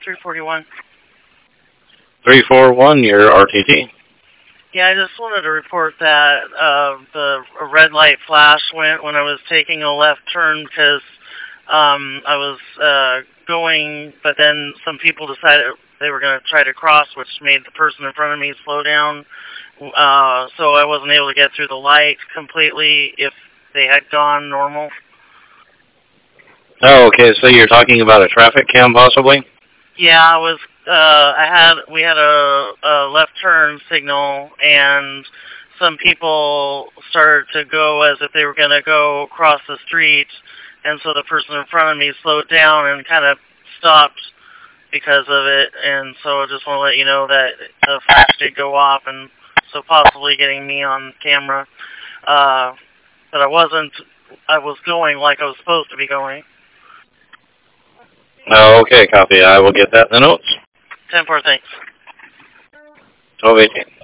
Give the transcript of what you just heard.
341. 341, your RTT. Yeah, I just wanted to report that the red light flash went when I was taking a left turn because I was going, but then some people decided they were going to try to cross, which made the person in front of me slow down. So I wasn't able to get through the light completely if they had gone normal. Oh, okay, so you're talking about a traffic cam possibly? Yeah, I was. We had a left turn signal, and some people started to go as if they were going to go across the street, and so the person in front of me slowed down and kind of stopped because of it. And so I just want to let you know that the flash did go off, and so possibly getting me on camera. But I wasn't. I was going like I was supposed to be going. Oh, okay, copy. I will get that in the notes. 10-4, thanks. Oh, wait.